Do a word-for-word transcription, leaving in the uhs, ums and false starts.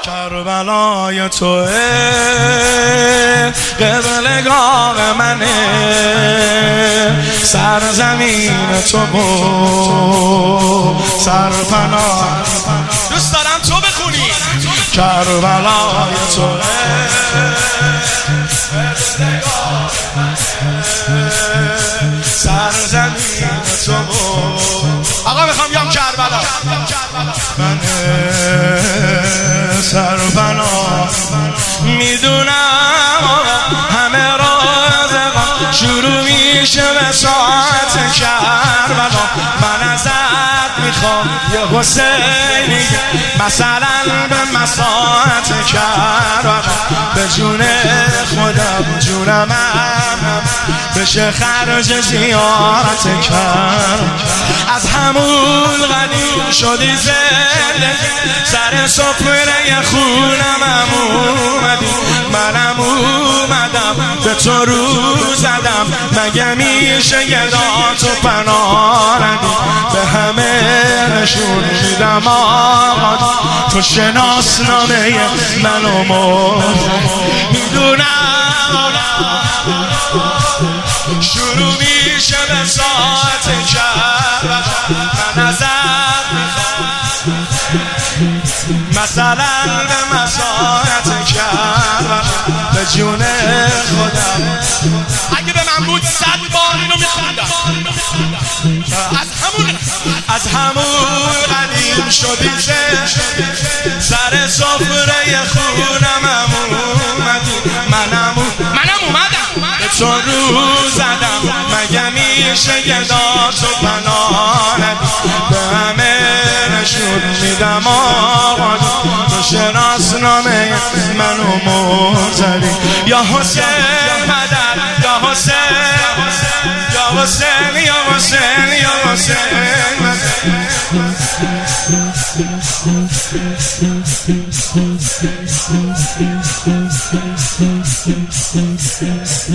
کربلای توه قبلگاه منه، سرزمین تو بود سرپناه. دوست دارم تو بخونی. کربلای توه قبلگاه منه، سرزمین تو بود. آقا میخوام بیام کربلا منه سرپناه. میدونم همه راز شروع میشه به ساعت کربلا. من ازت میخوام یه حسینی مثلا به مساعت کربلا. به جون خودم جونم هم بشه خرج زیارت کربلا. از همون قدیم شدی زنده، سر سفره خونم اومدی. منم اومدم به تو رو زدم، مگه میشه یه داد و پناه ندی. به همه نشون میدم آقا تو شناسنامه منو مرد. میدونم شروع میشه به ساعت کربلا. من ازت مثلا به مساعت کربلا. به جون خودم اگه به من بود صد بار اینو میخوندم. از همون از همون قدیم شدی سر سفره خونم اومدی. منم منم اومدم به تو رو زدم، مگه میشه یه داد و پناه ندی. به همه نشون میدم آقا تو شناسنامه منو مرزدی. یا حسین مدد، یا حسین، یا حسین، یا حسین، یا حسین.